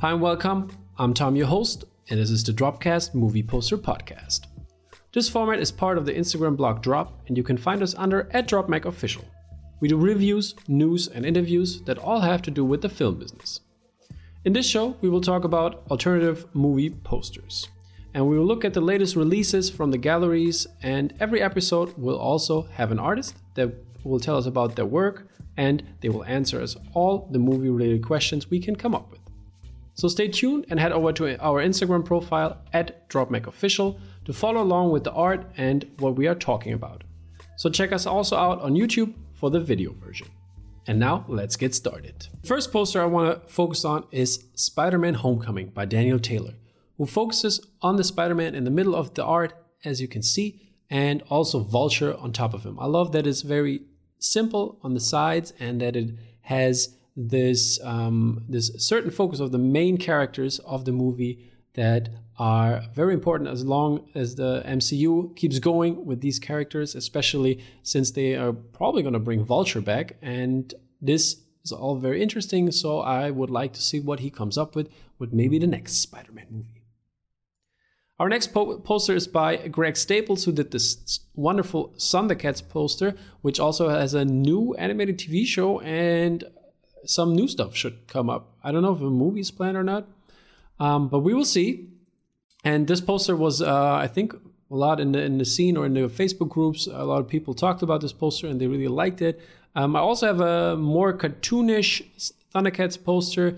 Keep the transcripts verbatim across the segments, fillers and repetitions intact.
Hi and welcome. I'm Tom, your host, and this is the Dropcast Movie Poster Podcast. This format is part of the Instagram blog Drop, and you can find us under at DropMacOfficial. We do reviews, news, and interviews that all have to do with the film business. In this show, we will talk about alternative movie posters, and we will look at the latest releases from the galleries, and every episode will also have an artist that will tell us about their work, and they will answer us all the movie-related questions we can come up with. So stay tuned and head over to our Instagram profile at DropMacOfficial to follow along with the art and what we are talking about. So check us also out on YouTube for the video version. And now let's get started. The first poster I want to focus on is Spider-Man Homecoming by Daniel Taylor, who focuses on the Spider-Man in the middle of the art, as you can see, and also Vulture on top of him. I love that it's very simple on the sides and that it has this um, this certain focus of the main characters of the movie that are very important as long as the M C U keeps going with these characters, especially since they are probably going to bring Vulture back, and this is all very interesting, so I would like to see what he comes up with with maybe the next Spider-Man movie. Our next po- poster is by Greg Staples, who did this wonderful Thundercats poster, which also has a new animated T V show, and some new stuff should come up. I don't know if a movie's planned or not, um, but we will see. And this poster was, uh, I think, a lot in the in the scene or in the Facebook groups. A lot of people talked about this poster and they really liked it. Um, I also have a more cartoonish Thundercats poster,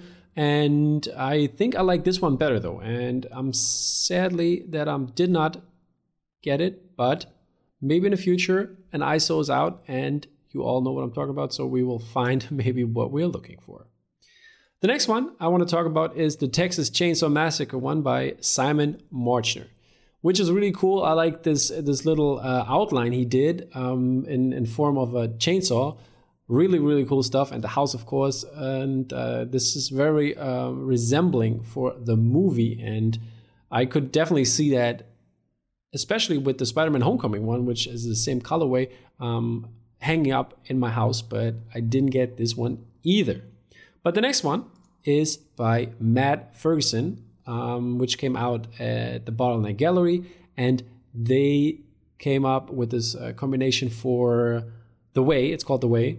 and I think I like this one better though. And I'm sadly that I um, did not get it, but maybe in the future an I S O is out and you all know what I'm talking about, so we will find maybe what we're looking for. The next one I want to talk about is the Texas Chainsaw Massacre one by Simon Marchner, which is really cool. I like this this little uh, outline he did um, in, in form of a chainsaw. Really, really cool stuff. And the house, of course. And uh, this is very uh, resembling for the movie. And I could definitely see that, especially with the Spider-Man Homecoming one, which is the same colorway, um, hanging up in my house, but I didn't get this one either. But the next one is by Matt Ferguson, um, which came out at the Bottleneck Gallery, and they came up with this uh, combination for The Way. It's called The Way,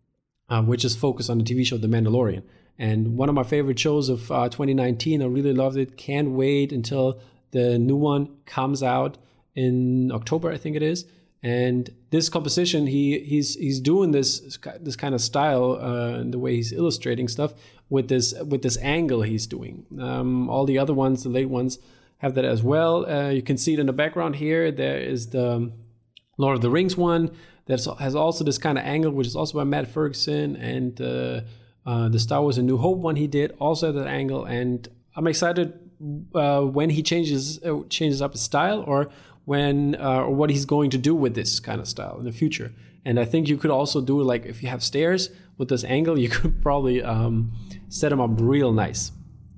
um, which is focused on the T V show The Mandalorian. And one of my favorite shows of uh, twenty nineteen. I really loved it. Can't wait until the new one comes out in October, I think it is. And this composition, he he's he's doing this this kind of style, uh, the way he's illustrating stuff with this with this angle he's doing. Um, all the other ones, the late ones, have that as well. Uh, you can see it in the background here. There is the Lord of the Rings one that has also this kind of angle, which is also by Matt Ferguson, and uh, uh, the Star Wars: A New Hope one he did also that angle. And I'm excited uh, when he changes uh, changes up his style, or when uh, or what he's going to do with this kind of style in the future. And I think you could also do, like, if you have stairs with this angle, you could probably um, set them up real nice.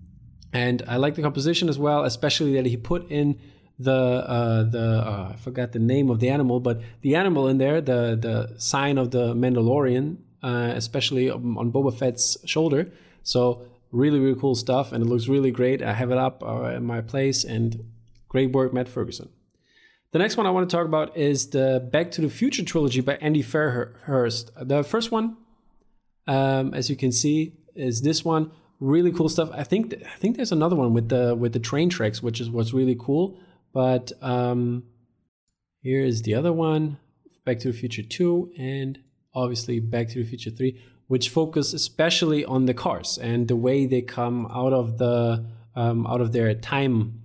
And I like the composition as well, especially that he put in the uh, the uh, I forgot the name of the animal, but the animal in there, the the sign of the Mandalorian, uh, especially on Boba Fett's shoulder. So really, really cool stuff, and it looks really great. I have it up uh, in my place, and great work, Matt Ferguson. The next one I want to talk about is the Back to the Future trilogy by Andy Fairhurst. The first one, um, as you can see, is this one. Really cool stuff. I think th- I think there's another one with the with the train tracks, which is what's really cool. But um, here is the other one, Back to the Future two, and obviously Back to the Future three, which focus especially on the cars and the way they come out of the um, out of their time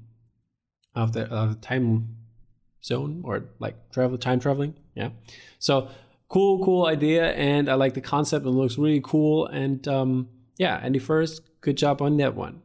of the uh, time. zone, or like travel time traveling. Yeah, so cool cool idea, and I like the concept. It looks really cool, and um yeah, Andy First, good job on that one.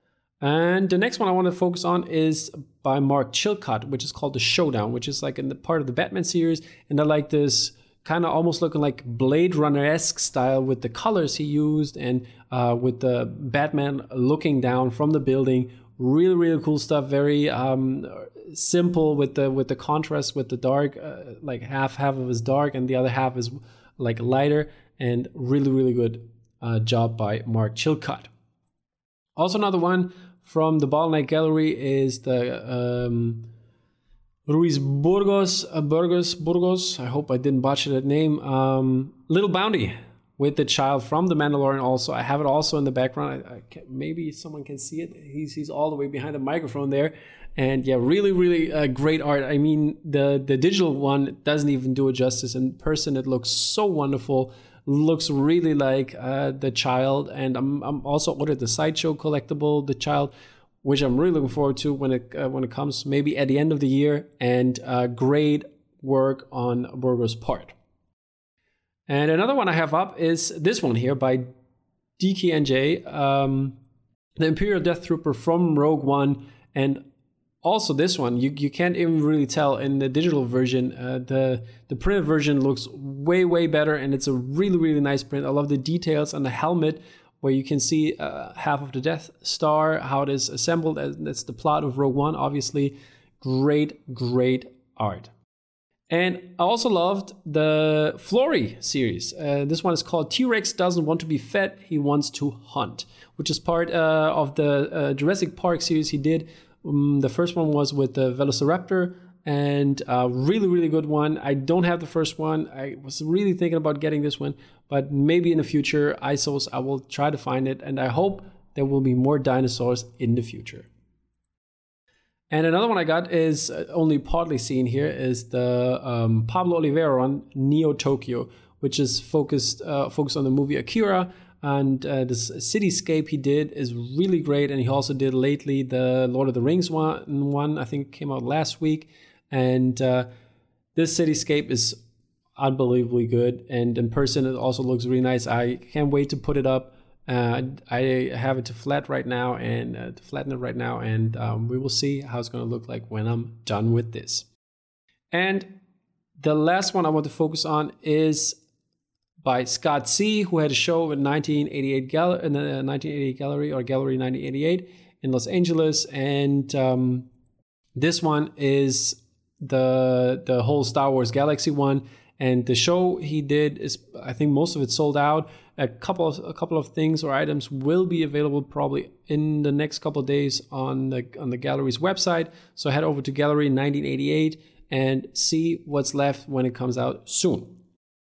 And the next one I want to focus on is by Mark Chilcott, which is called The Showdown, which is like in the part of the Batman series, and I like this kind of almost looking like Blade Runner-esque style with the colors he used, and uh with the Batman looking down from the building. Really, really cool stuff. Very um, simple with the with the contrast with the dark. Uh, like half half of is dark and the other half is like lighter. And really, really good uh, job by Mark Chilcott. Also, another one from the Bottleneck Gallery is the um, Ruiz Burgos, uh, Burgos, Burgos. I hope I didn't butcher that name. Um, Little Bounty with the child from The Mandalorian. Also, I have it also in the background. I, I can, maybe someone can see it. He's he's all the way behind the microphone there. And yeah, really, really uh, great art. I mean, the the digital one doesn't even do it justice. In person, it looks so wonderful. Looks really like uh, the child. And I'm I'm also ordered the Sideshow collectible, the child, which I'm really looking forward to when it uh, when it comes, maybe at the end of the year. And uh, great work on Burgos' part. And another one I have up is this one here by D K N J, um, the Imperial Death Trooper from Rogue One. And also this one, you, you can't even really tell in the digital version. Uh, the, the printed version looks way, way better, and it's a really, really nice print. I love the details on the helmet, where you can see uh, half of the Death Star, how it is assembled. That's the plot of Rogue One, obviously. Great, great art. And I also loved the Flory series. Uh, this one is called T-Rex Doesn't Want to Be Fed, He Wants to Hunt, which is part uh, of the uh, Jurassic Park series he did. Um, the first one was with the Velociraptor, and a really, really good one. I don't have the first one. I was really thinking about getting this one, but maybe in the future, I S Os, I will try to find it, and I hope there will be more dinosaurs in the future. And another one I got is only partly seen here is the um, Pablo Oliveira one, Neo Tokyo, which is focused uh, focused on the movie Akira. And uh, this cityscape he did is really great. And he also did lately the Lord of the Rings one, one I think came out last week. And uh, this cityscape is unbelievably good. And in person, it also looks really nice. I can't wait to put it up. Uh, I have it to flat right now and uh, to flatten it right now. And um, we will see how it's going to look like when I'm done with this. And the last one I want to focus on is by Scott C., who had a show in nineteen eighty-eight Gal- in the nineteen eighty-eight Gallery or Gallery nineteen eighty-eight in Los Angeles. And um, this one is the the whole Star Wars Galaxy one. And the show he did is, I think most of it sold out. A couple of a couple of things or items will be available probably in the next couple of days on the on the gallery's website. So head over to Gallery nineteen eighty-eight and see what's left when it comes out soon.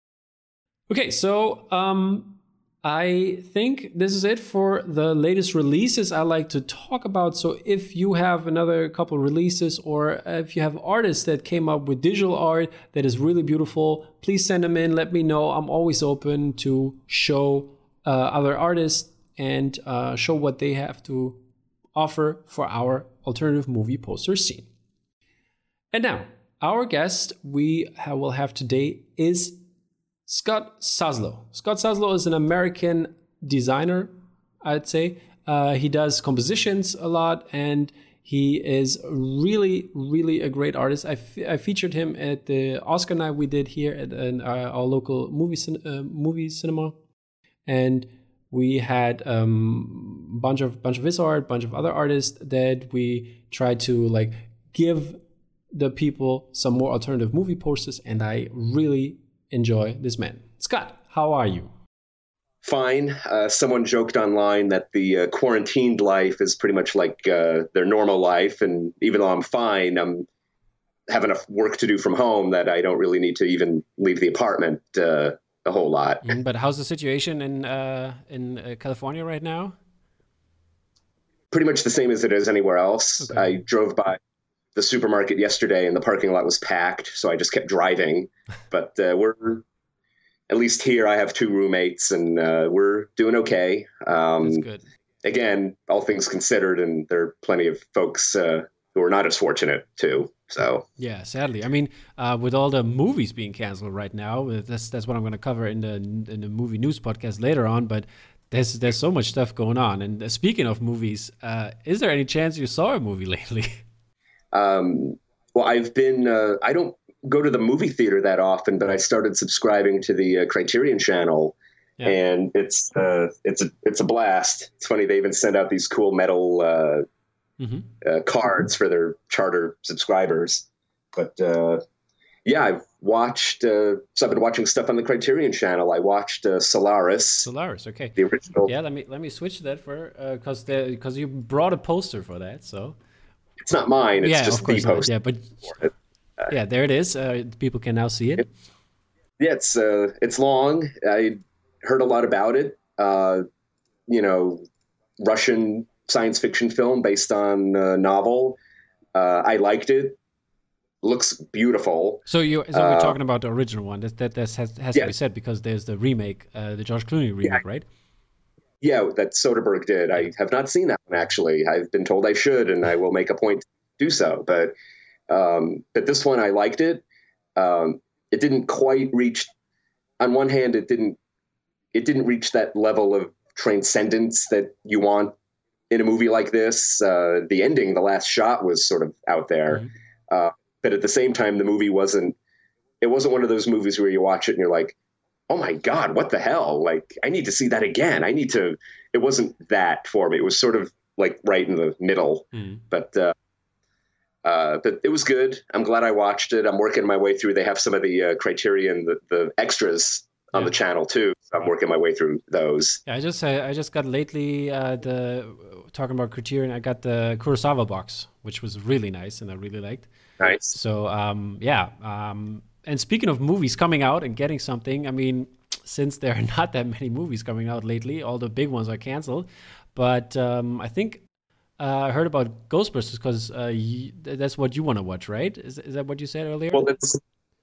Okay, so um, I think this is it for the latest releases I like to talk about. So if you have another couple releases, or if you have artists that came up with digital art that is really beautiful, please send them in. Let me know. I'm always open to show uh, other artists and uh, show what they have to offer for our alternative movie poster scene. And now, our guest we ha- will have today is Scott Saslow. Scott Saslow is an American designer, I'd say. Uh, he does compositions a lot, and he is really, really a great artist. I, f- I featured him at the Oscar night we did here at an, uh, our local movie cin- uh, movie cinema, and we had a um, bunch of bunch of his art, bunch of other artists that we tried to like give the people some more alternative movie posters, and I really enjoy this man. Scott, how are you? Fine. Uh, someone joked online that the uh, quarantined life is pretty much like uh, their normal life. And even though I'm fine, I'm have enough work to do from home that I don't really need to even leave the apartment uh, a whole lot. Mm, but how's the situation in uh, in uh, California right now? Pretty much the same as it is anywhere else. Okay. I drove by the supermarket yesterday and the parking lot was packed, so I just kept driving. But uh, we're, at least here, I have two roommates and uh, we're doing okay. Um, That's good. Again, all things considered, and there are plenty of folks uh, who are not as fortunate too. So yeah, sadly, I mean, uh, with all the movies being canceled right now, that's that's what I'm going to cover in the in the movie news podcast later on. But there's there's so much stuff going on. And uh, speaking of movies, uh, is there any chance you saw a movie lately? Um, well, I've been, uh, I don't go to the movie theater that often, but I started subscribing to the uh, Criterion channel, yeah. and it's, uh, it's a, it's a blast. It's funny. They even send out these cool metal, uh, mm-hmm. uh, cards for their charter subscribers. But, uh, Yeah, I've watched. Uh, so I've been watching stuff on the Criterion Channel. I watched uh, Solaris, Solaris. Okay. the original. Yeah. Let me let me switch that for because uh, because you brought a poster for that. So It's not mine. It's yeah, of just the course not. post Yeah, but for it. Uh, yeah, there it is. Uh, people can now see it. it yeah, it's uh, it's long. I heard a lot about it. Uh, you know, Russian science fiction film based on a novel. Uh, I liked it. Looks beautiful. So you so we're Uh, talking about the original one. That that, that has, has to yeah, be said because there's the remake, uh, the George Clooney yeah, remake, right? yeah. That Soderbergh did. Yeah. I have not seen that one actually. I've been told I should, and I will make a point to do so. But um, but this one, I liked it. Um, it didn't quite reach. On one hand, it didn't it didn't reach that level of transcendence that you want in a movie like this. Uh, the ending, the last shot, was sort of out there, Mhm. uh, but at the same time, the movie wasn't. It wasn't one of those movies where you watch it and you're like, "Oh my god, what the hell? Like, I need to see that again. I need to." It wasn't that for me. It was sort of like right in the middle, Mhm. but. Uh, uh, but it was good. I'm glad I watched it. I'm working my way through. They have some of the uh, Criterion, the, the extras on Yeah. the channel too. So I'm working my way through those. Yeah, I just uh, I just got lately uh, the talking about Criterion. I got the Kurosawa box, which was really nice and I really liked. Nice. So um, yeah. Um, and speaking of movies coming out and getting something, I mean, since there are not that many movies coming out lately, all the big ones are canceled. But um, I think uh, I heard about Ghostbusters because uh, y- th- that's what you want to watch, right? Is is that what you said earlier? Well, that's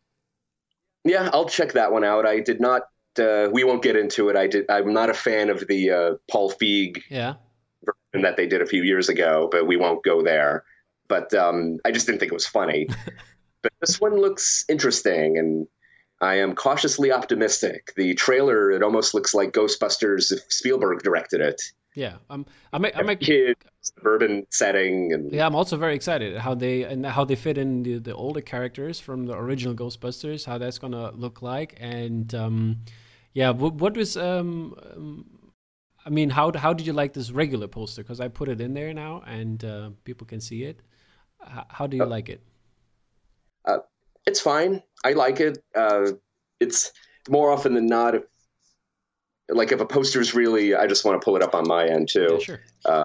yeah. I'll check that one out. I did not. Uh, we won't get into it. I did. I'm not a fan of the uh, Paul Feig Yeah. version that they did a few years ago, but we won't go there. But um, I just didn't think it was funny. But this one looks interesting, and I am cautiously optimistic. The trailer, it almost looks like Ghostbusters if Spielberg directed it. Yeah. Um, I'm I'm Have kids, suburban setting, and Yeah, I'm also very excited how they and how they fit in the, the older characters from the original Ghostbusters, how that's gonna look like, and um, yeah, what, what was um, um, I mean, how how did you like this regular poster? Because I put it in there now, and uh, people can see it. H- how do you uh, like it? uh, it's fine. I like it. Uh, it's more often than not, if, like if a poster's really, I just want to pull it up on my end Yeah, too. sure. Uh,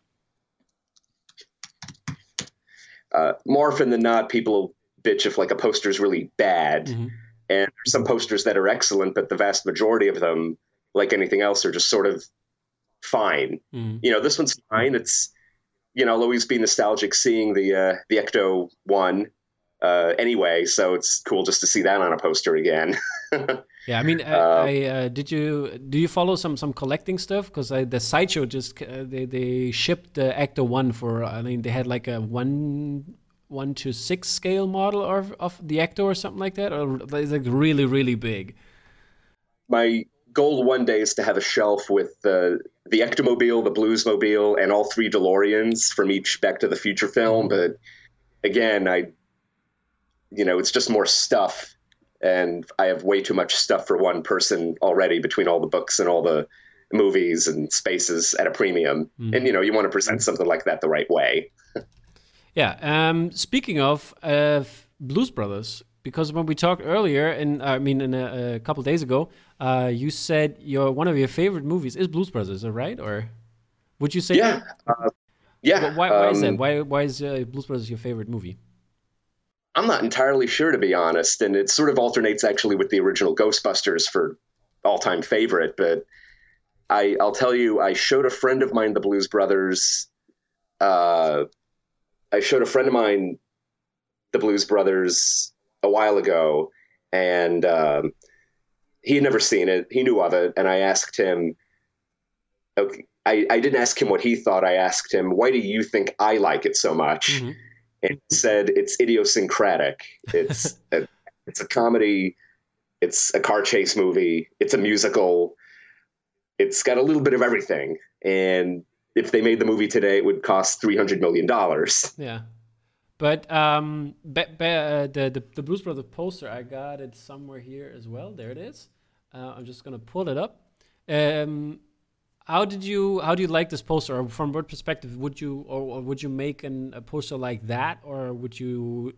uh, more often than not, people bitch if like a poster's really bad, Hmm. and there's some posters that are excellent, but the vast majority of them, like anything else, are just sort of fine. Hmm. You know, this one's fine. It's you know, I'll always be nostalgic seeing the uh, the Ecto one uh, anyway, so it's cool just to see that on a poster again. Yeah, I mean, I, uh, I uh, did you do you follow some some collecting stuff? Because the sideshow just uh, they they shipped the Ecto one for. I mean, they had like a one one to six scale model of of the Ecto or something like that, or it's like really really big. my goal one day is to have a shelf with the the Ectomobile, the Bluesmobile, and all three DeLoreans from each Back to the Future film. Hmm. But again, I you know, it's just more stuff. And I have way too much stuff for one person already between all the books and all the movies and spaces at a premium. Hmm. And, you know, you want to present something like that the right way. Yeah. Um. Speaking of uh, Blues Brothers, because when we talked earlier, and I mean, in a, a couple days ago, uh, you said your one of your favorite movies is Blues Brothers, is that right? Or would you say that? Yeah. Uh, yeah. Wh- Why, why is that? Um, Why, why is uh, Blues Brothers your favorite movie? I'm not entirely sure, to be honest. And it sort of alternates actually with the original Ghostbusters for all time favorite. But I, I'll tell you, I showed a friend of mine the Blues Brothers. Uh, I showed a friend of mine the Blues Brothers a while ago, and um, he had never seen it. He knew of it, and I asked him. Okay, I, I didn't ask him what he thought. I asked him, "Why do you think I like it so much?" Hmm. And he said, "It's idiosyncratic. It's a, it's a comedy. It's a car chase movie. It's a musical. It's got a little bit of everything. And if they made the movie today, it would cost three hundred million dollars." Yeah. But um, ba- ba- uh, the, the the Blues Brothers poster, I got it somewhere here as well. There it is. Uh, I'm just gonna pull it up. Um, how did you how do you like this poster? Or from what perspective would you or, or would you make an, a poster like that, or would you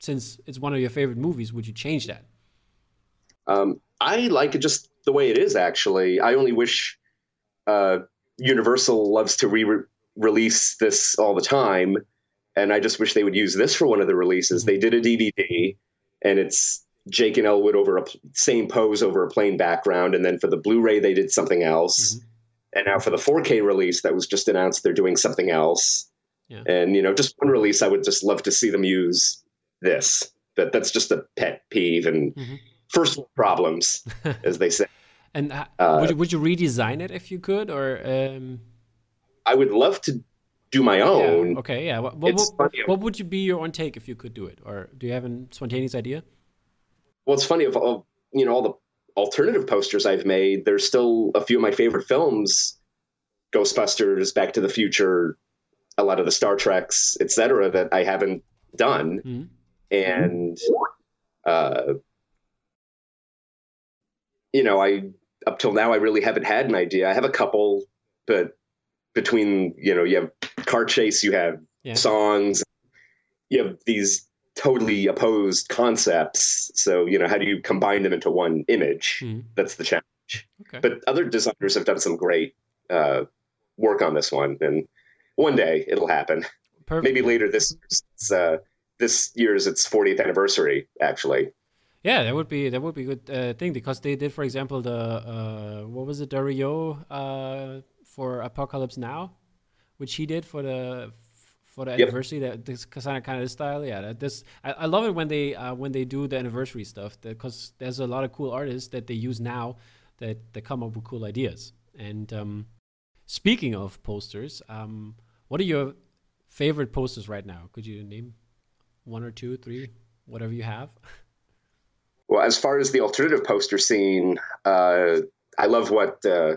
since it's one of your favorite movies, would you change that? Um, I like it just the way it is, actually. I only wish uh, Universal loves to re-release this all the time, and I just wish they would use this for one of the releases. Mm-hmm. They did a D V D, and it's Jake and Elwood over a same pose over a plain background, and then for the Blu-ray they did something else, mm-hmm. and now for the four K release that was just announced, they're doing something else. Yeah. And you know, just one release, I would just love to see them use this. But that's just a pet peeve and mm-hmm. first world problems, as they say. And uh, would you would you redesign it if you could, or? Um... I would love to do my own. Yeah, okay, yeah. What, what, what, what would you be your own take if you could do it, or do you have a spontaneous idea? Well, it's funny, of all, you know, all the alternative posters I've made, there's still a few of my favorite films, Ghostbusters, Back to the Future, a lot of the Star Treks, et cetera, that I haven't done. Mm-hmm. And, uh, you know, I, up till now, I really haven't had an idea. I have a couple, but between, you know, you have car chase, you have yeah. songs, you have these totally opposed concepts. So, you know, how do you combine them into one image? Mm. That's the challenge. Okay. But other designers have done some great uh, work on this one. And one day it'll happen. Perfect. Maybe later this year's, uh, this year's its fortieth anniversary, actually. Yeah, that would be that would be a good uh, thing, because they did, for example, the, uh, what was it, Dario uh, for Apocalypse Now, which he did for the for the yep. anniversary, that this kind of kind of style. Yeah, that this I, I love it when they uh, when they do the anniversary stuff, because there's a lot of cool artists that they use now that that come up with cool ideas. And um, speaking of posters, um, what are your favorite posters right now? Could you name one or two, three, whatever you have? Well, as far as the alternative poster scene, uh, I love what uh,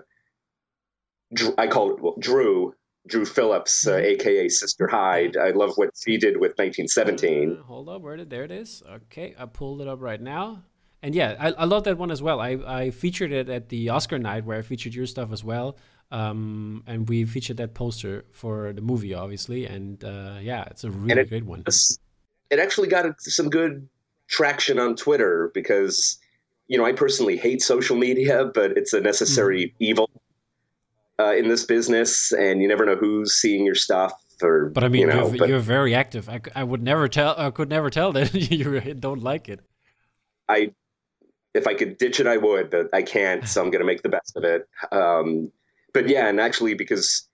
Drew, I call it well, Drew. Drew Phillips, uh, A K A Sister Hyde. I love what she did with nineteen seventeen. Uh, hold up, where did there it is? Okay, I pulled it up right now. And yeah, I, I love that one as well. I, I featured it at the Oscar night, where I featured your stuff as well. Um, and we featured that poster for the movie, obviously. And uh, yeah, it's a really it, great one. It actually got some good traction on Twitter, because, you know, I personally hate social media, but it's a necessary mm. evil. Uh, in this business, and you never know who's seeing your stuff. Or, but I mean, you know, you're, but you're very active. I, I would never tell. I could never tell that you don't like it. I, if I could ditch it, I would, but I can't. So I'm going to make the best of it. Um, but yeah, and actually, because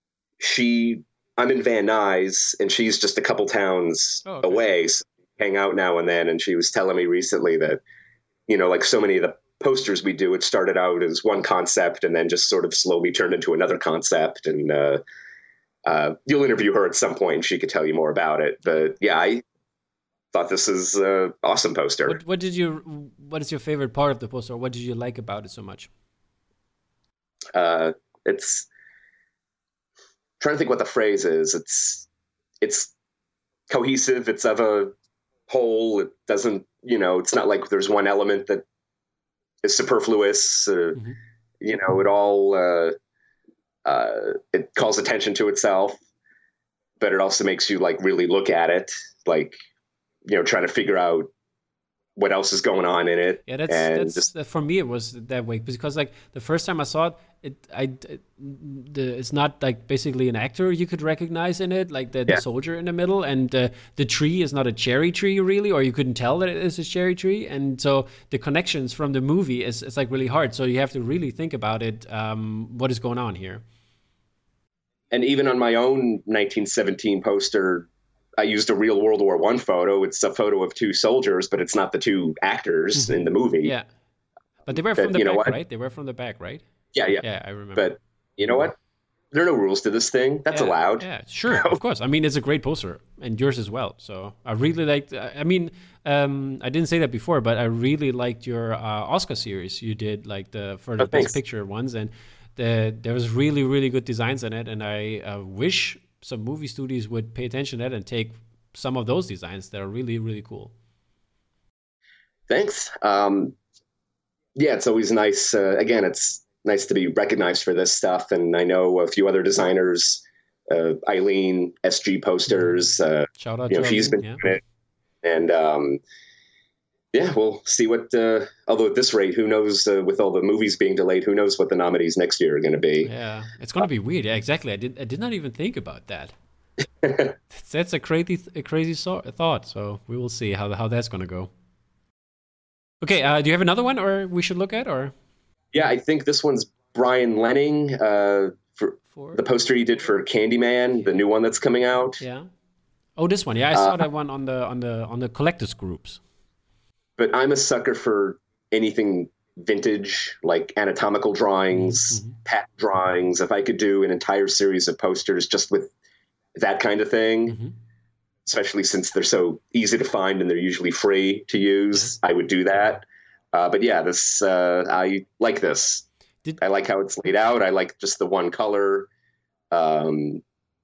she, I'm in Van Nuys, and she's just a couple towns oh, okay. away. So we hang out now and then, and she was telling me recently that, you know, like so many of the posters we do, it started out as one concept and then just sort of slowly turned into another concept. And uh, uh, you'll interview her at some point and she could tell you more about it. But yeah, I thought this is an awesome poster. What, what did you, what is your favorite part of the poster? What did you like about it so much? Uh, it's I'm trying to think what the phrase is. It's, it's cohesive. It's of a whole. It doesn't, you know, it's not like there's one element that is superfluous. Uh, mm-hmm. You know, it all, uh, uh, it calls attention to itself, but it also makes you like really look at it, like, you know, trying to figure out what else is going on in it. Yeah, that's, and that's just, uh, for me, it was that way, because like the first time I saw it, it, I, it, the, it's not like basically an actor you could recognize in it, like the, the yeah. soldier in the middle, and uh, the tree is not a cherry tree really, or you couldn't tell that it is a cherry tree. And so the connections from the movie is, it's like really hard. So you have to really think about it. Um, what is going on here? And even on my own nineteen seventeen poster, I used a real World War One photo. It's a photo of two soldiers, but it's not the two actors mm-hmm. in the movie. Yeah. But they were from but, the back, right? They were from the back, right? Yeah, yeah. Yeah, I remember. But you know what? There are no rules to this thing. That's yeah, allowed. Yeah, sure. Of course. I mean, it's a great poster, and yours as well. So I really liked, I mean, um, I didn't say that before, but I really liked your uh, Oscar series you did, like the for the oh, Best thanks. Picture ones. And the, there was really, really good designs in it. And I uh, wish some movie studios would pay attention to that and take some of those designs that are really, really cool. Thanks. Um, yeah, it's always nice. Uh, again, it's nice to be recognized for this stuff. And I know a few other designers, uh, Eileen, S G Posters. Uh, Shout out you know, to she's Eileen, been yeah. doing it. And um, yeah, we'll see what. Uh, although at this rate, who knows? Uh, with all the movies being delayed, who knows what the nominees next year are going to be? Yeah, it's going to be weird. Yeah, exactly. I did. I did not even think about that. that's, that's a crazy, a crazy so- thought. So we will see how how that's going to go. Okay. Uh, do you have another one, or we should look at, or? Yeah, I think this one's Brian Lenning uh, for, for the poster he did for Candyman, the new one that's coming out. Yeah. Oh, this one. Yeah, I saw uh, that one on the on the on the collectors groups. But I'm a sucker for anything vintage, like anatomical drawings, mm-hmm. pat drawings. If I could do an entire series of posters just with that kind of thing, mm-hmm. especially since they're so easy to find and they're usually free to use, yeah. I would do that. Uh, but yeah, this uh, I like this. Did, I like how it's laid out. I like just the one color. Um,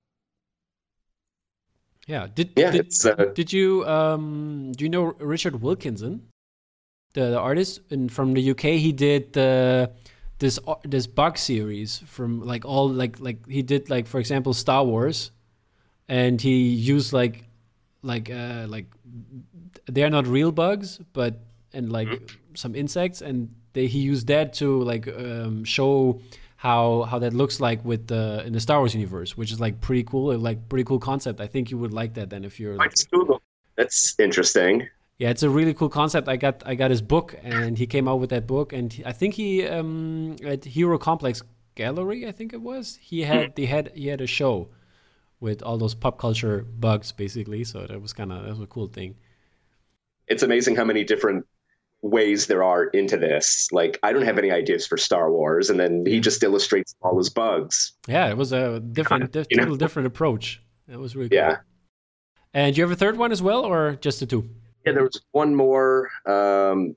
yeah. Did yeah, did, it's, uh, did you um, do you know Richard Wilkinson, the, the artist in, from the U K? He did the this this bug series from like all like like he did like for example Star Wars, and he used like like uh, like they're not real bugs, but and like mm-hmm. some insects, and they, he used that to like um, show how how that looks like with the in the Star Wars universe, which is like pretty cool, like pretty cool concept. I think you would like that then if you're. Like, that's interesting. Yeah, it's a really cool concept. I got I got his book, and he came out with that book, and he, I think he um, at Hero Complex Gallery, I think it was. He had they had he had a show with all those pop culture bugs, basically. So that was kind of that was a cool thing. It's amazing how many different ways there are into this. Like, I don't have any ideas for Star Wars, and then he just illustrates all his bugs. Yeah, it was a different, diff- you know? total different approach. That was really cool. Yeah. And do you have a third one as well, or just the two? Yeah, there was one more. Um,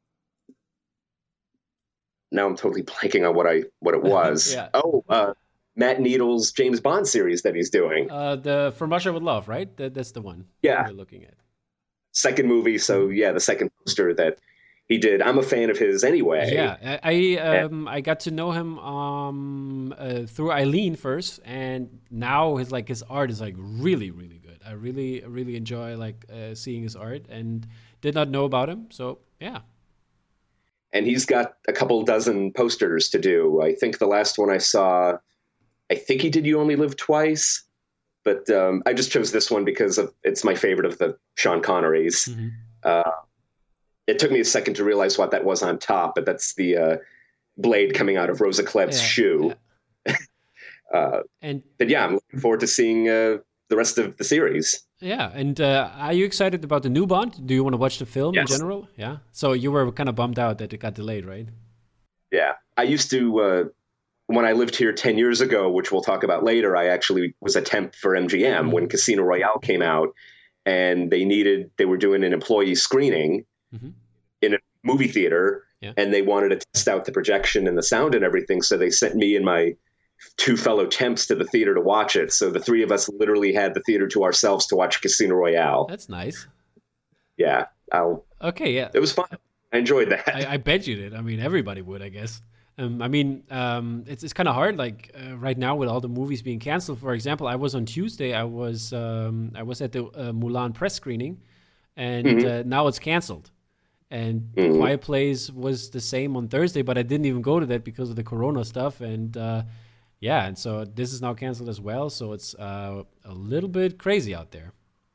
now I'm totally blanking on what I what it was. yeah. Oh, uh, Matt Needle's James Bond series that he's doing. Uh, the From Russia with Love, right? That, that's the one. Yeah. We're looking at. Second movie, so yeah, the second poster that he did. I'm a fan of his anyway. Yeah, I um I got to know him um uh, through Eileen first, and now his like his art is like really really good. I really really enjoy like uh, seeing his art, and did not know about him. So yeah. And he's got a couple dozen posters to do. I think the last one I saw, I think he did You Only Live Twice. But um, I just chose this one because of, it's my favorite of the Sean Connerys. Mm-hmm. Uh, it took me a second to realize what that was on top, but that's the uh, blade coming out of Rosa Kleff's yeah, shoe. Yeah. uh, and but yeah, I'm looking forward to seeing uh, the rest of the series. Yeah, and uh, are you excited about the new Bond? Do you want to watch the film yes. in general? Yeah. So you were kind of bummed out that it got delayed, right? Yeah, I used to. Uh, When I lived here ten years ago, which we'll talk about later, I actually was a temp for M G M mm-hmm. when Casino Royale came out, and they needed, they were doing an employee screening mm-hmm. in a movie theater, yeah. and they wanted to test out the projection and the sound and everything. So they sent me and my two fellow temps to the theater to watch it. So the three of us literally had the theater to ourselves to watch Casino Royale. That's nice. Yeah. I'll, okay. Yeah. It was fun. I enjoyed that. I, I bet you did. I mean, everybody would, I guess. Um, I mean, um, it's it's kind of hard. Like uh, right now, with all the movies being canceled. For example, I was on Tuesday. I was um, I was at the uh, Mulan press screening, and mm-hmm. uh, now it's canceled. And mm-hmm. Quiet Place was the same on Thursday, but I didn't even go to that because of the Corona stuff. And uh, yeah, and so this is now canceled as well. So it's uh, a little bit crazy out there.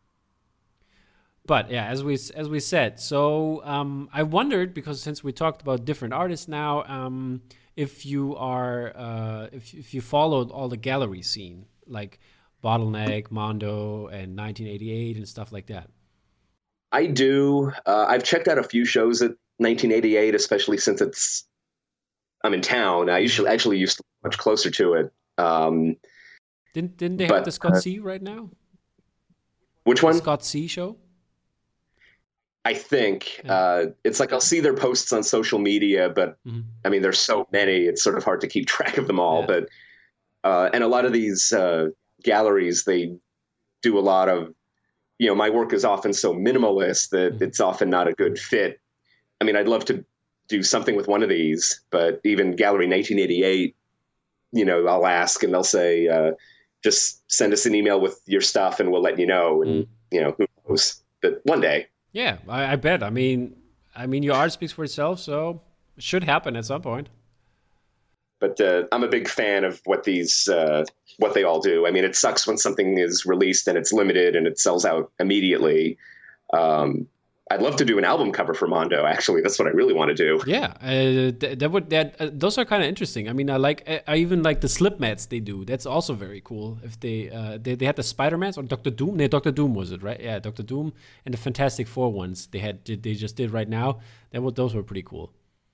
But yeah, as we as we said, so um, I wondered, because since we talked about different artists now, um, if you are uh, if if you followed all the gallery scene like Bottleneck, Mondo, and nineteen eighty-eight and stuff like that. I do. Uh, I've checked out a few shows at nineteen eighty-eight, especially since it's I'm in town. I usually actually used to be much closer to it. Um, didn't didn't they but, have the Scott uh, C right now? Which one? The Scott C show. I think uh, it's like I'll see their posts on social media, but mm-hmm. I mean, there's so many, it's sort of hard to keep track of them all. Yeah. But uh, and a lot of these uh, galleries, they do a lot of, you know, my work is often so minimalist that mm-hmm. it's often not a good fit. I mean, I'd love to do something with one of these, but even Gallery nineteen eighty-eight, you know, I'll ask and they'll say, uh, just send us an email with your stuff and we'll let you know. And, mm-hmm. you know, who knows? but one day. Yeah, I, I bet. I mean, I mean, your art speaks for itself, so it should happen at some point. But uh, I'm a big fan of what these, uh, what they all do. I mean, it sucks when something is released and it's limited and it sells out immediately. Um, I'd love to do an album cover for Mondo. Actually, that's what I really want to do. Yeah, uh, th- that would that uh, those are kind of interesting. I mean, I like I, I even like the slip mats they do. That's also very cool. If they uh, they they had the Spider Mans or Doctor Doom. No, Doctor Doom was it, right? Yeah, Doctor Doom and the Fantastic Four ones they had they just did right now. That would those were pretty cool.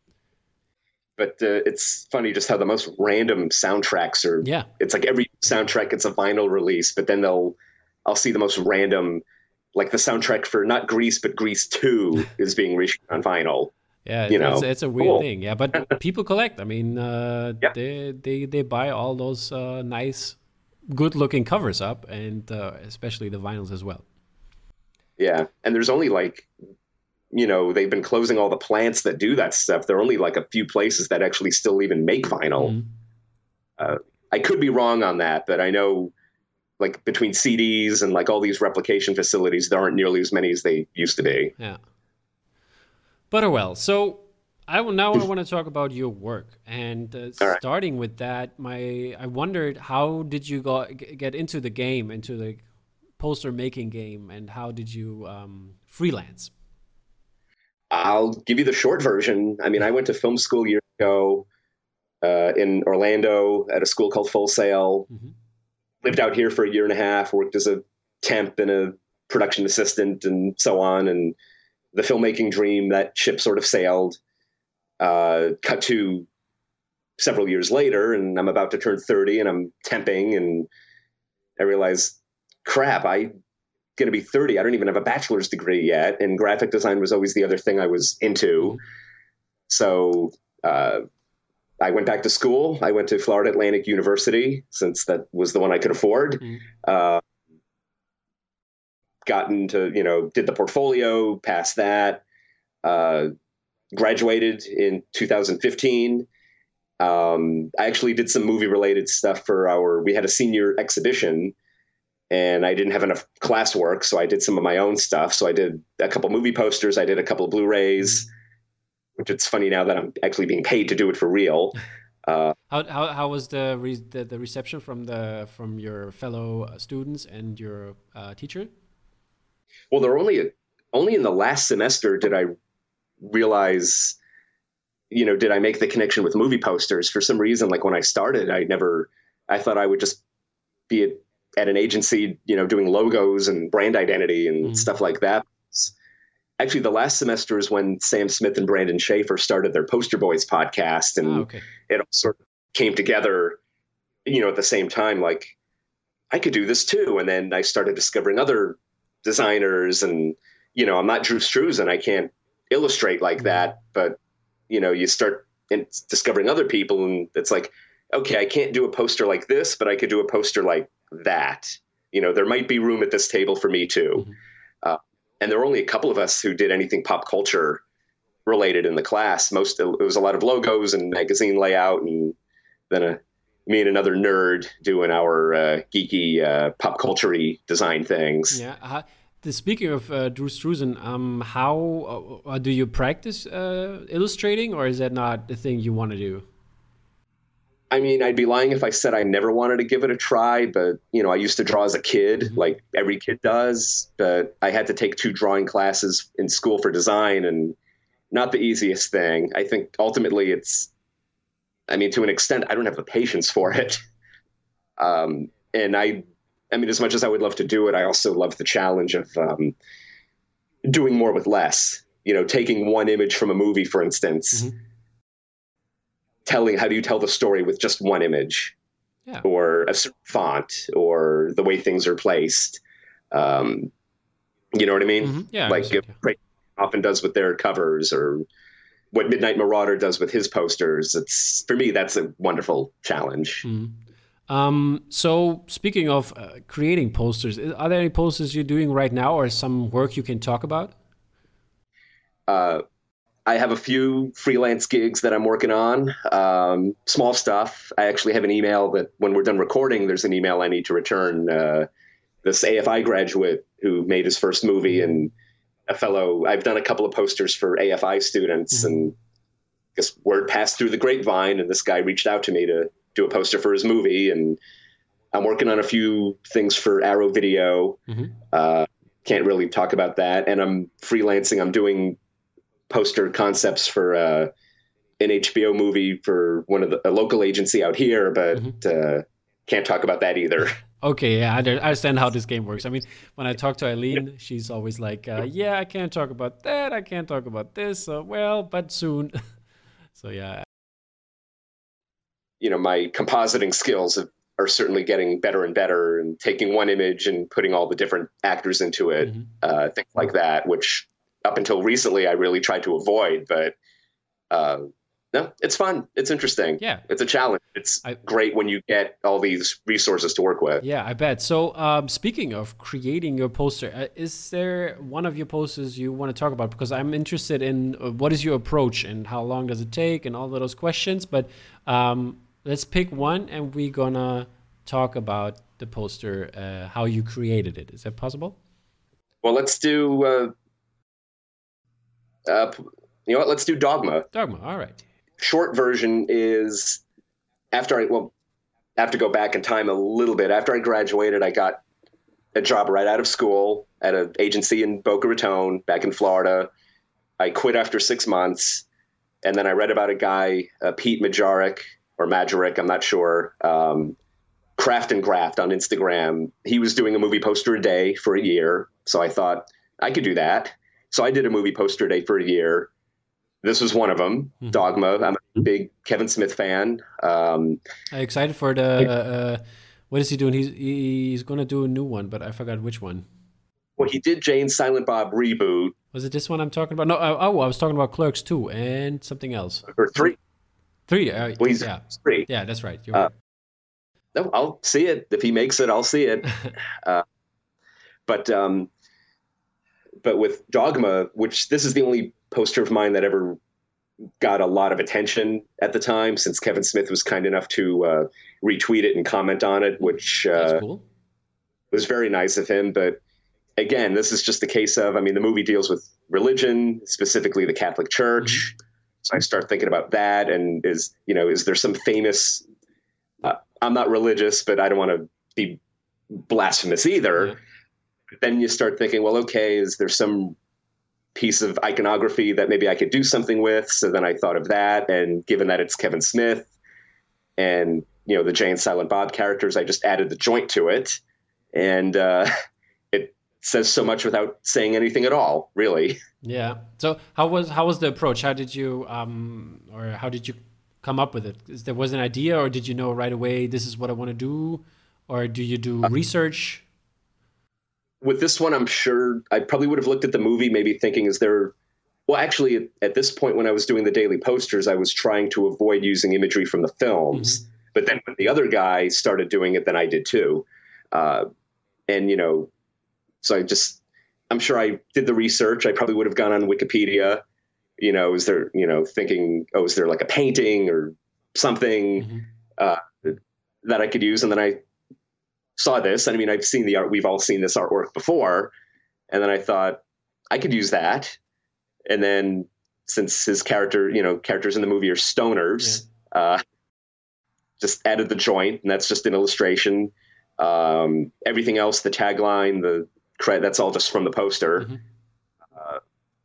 But uh, it's funny just how the most random soundtracks are. Yeah, it's like every soundtrack gets a vinyl release, but then they'll I'll see the most random. Like the soundtrack for not Grease, but Grease two is being reissued on vinyl. Yeah, you know, it's, it's a weird cool. thing. Yeah, but people collect. I mean, uh, yeah. they they they buy all those uh, nice, good-looking covers up, and uh, especially the vinyls as well. Yeah, and there's only like, you know, they've been closing all the plants that do that stuff. There are only like a few places that actually still even make vinyl. Mm-hmm. Uh, I could be wrong on that, but I know. Like between C Ds and like all these replication facilities, there aren't nearly as many as they used to be. Yeah. But oh well. So I will now I want to talk about your work, and uh, right. starting with that, my I wondered how did you go, get into the game, into the poster making game, and how did you um, freelance? I'll give you the short version. I mean, I went to film school years ago uh, in Orlando at a school called Full Sail. Mm-hmm. Lived out here for a year and a half, worked as a temp and a production assistant and so on. And the filmmaking dream, that ship sort of sailed. Uh, cut to several years later, and I'm about to turn thirty and I'm temping, and I realize, crap, I'm going to be thirty. I don't even have a bachelor's degree yet. And graphic design was always the other thing I was into. So, uh, I went back to school. I went to Florida Atlantic University since that was the one I could afford. Mm. Uh, got into, you know, did the portfolio, passed that, uh, graduated in two thousand fifteen. Um, I actually did some movie related stuff for our, we had a senior exhibition and I didn't have enough classwork. So I did some of my own stuff. So I did a couple movie posters. I did a couple of Blu-rays. Mm. Which it's funny now that I'm actually being paid to do it for real. Uh, how, how how was the, re- the the reception from the from your fellow students and your uh, teacher? Well, they're only only in the last semester did I realize, you know, did I make the connection with movie posters? For some reason, like when I started, I never, I thought I would just be at, at an agency, you know, doing logos and brand identity and mm. stuff like that. Actually, the last semester is when Sam Smith and Brandon Schaefer started their Poster Boys podcast, and oh, okay. it all sort of came together, you know, at the same time. Like, I could do this too, and then I started discovering other designers, and you know, I'm not Drew Struzan, I can't illustrate like that, but you know, you start in discovering other people, and it's like, okay, I can't do a poster like this, but I could do a poster like that. You know, there might be room at this table for me too. Mm-hmm. Uh, And there were only a couple of us who did anything pop culture related in the class. Most, it was a lot of logos and magazine layout, and then a, me and another nerd doing our uh, geeky uh, pop culture-y design things. Yeah. Uh, the, speaking of uh, Drew Struzan, um, how uh, do you practice uh, illustrating, or is that not the thing you want to do? I mean, I'd be lying if I said I never wanted to give it a try, but, you know, I used to draw as a kid, mm-hmm. like every kid does, but I had to take two drawing classes in school for design, and not the easiest thing. I think ultimately it's, I mean, to an extent, I don't have the patience for it. Um, and I, I mean, as much as I would love to do it, I also love the challenge of um, doing more with less, you know, taking one image from a movie, for instance, mm-hmm. telling, how do you tell the story with just one image, yeah. or a certain font, or the way things are placed? Um, you know what I mean? Mm-hmm. Yeah, like it often does with their covers, or what Midnight Marauder does with his posters. It's, for me, that's a wonderful challenge. Mm-hmm. Um, so speaking of uh, creating posters, are there any posters you're doing right now, or some work you can talk about? Uh, I have a few freelance gigs that I'm working on, um, small stuff. I actually have an email that when we're done recording, there's an email I need to return uh, this A F I graduate who made his first movie, and a fellow, I've done a couple of posters for A F I students, mm-hmm. and I guess word passed through the grapevine, and this guy reached out to me to do a poster for his movie. And I'm working on a few things for Arrow Video. Mm-hmm. Uh, can't really talk about that. And I'm freelancing. I'm doing poster concepts for uh, an H B O movie for one of the a local agency out here, but mm-hmm. uh, can't talk about that either. Okay, yeah, I understand how this game works. I mean, when I talk to Eileen, she's always like, uh, yeah, I can't talk about that. I can't talk about this. Uh, well, but soon. So, yeah. You know, my compositing skills have, are certainly getting better and better, and taking one image and putting all the different actors into it, mm-hmm. uh, things like that, which up until recently I really tried to avoid. But uh, no, it's fun. It's interesting. Yeah. It's a challenge. It's I, great when you get all these resources to work with. Yeah, I bet. So um, speaking of creating your poster, uh, is there one of your posters you want to talk about? Because I'm interested in uh, what is your approach and how long does it take and all of those questions. But um, let's pick one and we're going to talk about the poster, uh, how you created it. Is that possible? Well, let's do, uh, uh, you know what, let's do Dogma. Dogma, all right. Short version is after I, well, I have to go back in time a little bit. After I graduated, I got a job right out of school at an agency in Boca Raton back in Florida. I quit after six months. And then I read about a guy, uh, Pete Majaric or Majaric, I'm not sure, um, Craft and Graft on Instagram. He was doing a movie poster a day for a year. So I thought I could do that. So I did a movie poster a day for a year. This was one of them, mm-hmm. Dogma. I'm a big Kevin Smith fan. Um, I'm excited for the, uh, what is he doing? He's he's going to do a new one, but I forgot which one. Well, he did Jane Silent Bob reboot. Was it this one I'm talking about? No, oh, I was talking about Clerks two and something else. Or three. Three, uh, well, he's yeah. three. Yeah, that's right. You're uh, right. No, I'll see it. If he makes it, I'll see it. uh, but um, but with Dogma, which this is the only poster of mine that ever got a lot of attention at the time, since Kevin Smith was kind enough to uh, retweet it and comment on it, which uh, That's cool. was very nice of him. But again, this is just a case of, I mean, the movie deals with religion, specifically the Catholic Church. Mm-hmm. So I start thinking about that, and is, you know, is there some famous, uh, I'm not religious, but I don't want to be blasphemous either. Yeah. But then you start thinking, well, okay, is there some piece of iconography that maybe I could do something with? So then I thought of that, and given that it's Kevin Smith and, you know, the Jay and Silent Bob characters, I just added the joint to it, and uh, it says so much without saying anything at all, really. Yeah. So how was how was the approach? How did you um or how did you come up with it? Is there was an idea, or did you know right away this is what I want to do, or do you do uh, research? With this one, I'm sure I probably would have looked at the movie, maybe thinking, is there, well, actually, at this point, when I was doing the daily posters, I was trying to avoid using imagery from the films. Mm-hmm. But then when the other guy started doing it, then I did too. Uh, and, you know, so I just, I'm sure I did the research. I probably would have gone on Wikipedia, you know, is there, you know, thinking, oh, is there like a painting or something mm-hmm. uh, that I could use? And then I saw this, and I mean, I've seen the art, we've all seen this artwork before. And then I thought I could use that. And then since his character, you know, characters in the movie are stoners, yeah. uh, just added the joint, and that's just an illustration. Um, everything else, the tagline, the credit, that's all just from the poster. Mm-hmm. Uh,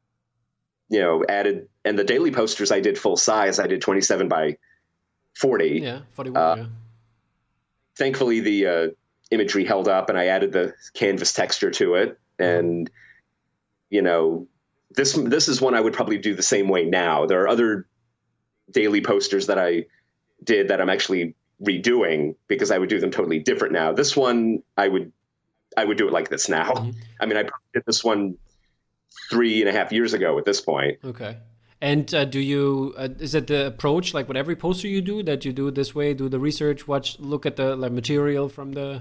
you know, added, and the daily posters I did full size. I did twenty-seven by forty. Yeah, forty-one, uh, yeah. Thankfully, the uh, imagery held up, and I added the canvas texture to it. And, you know, this this is one I would probably do the same way now. There are other daily posters that I did that I'm actually redoing because I would do them totally different now. This one, I would I would do it like this now. Mm-hmm. I mean, I probably did this one three and a half years ago at this point. Okay. And uh, do you, uh, is it the approach, like with every poster you do, that you do it this way, do the research, watch, look at the like, material from the...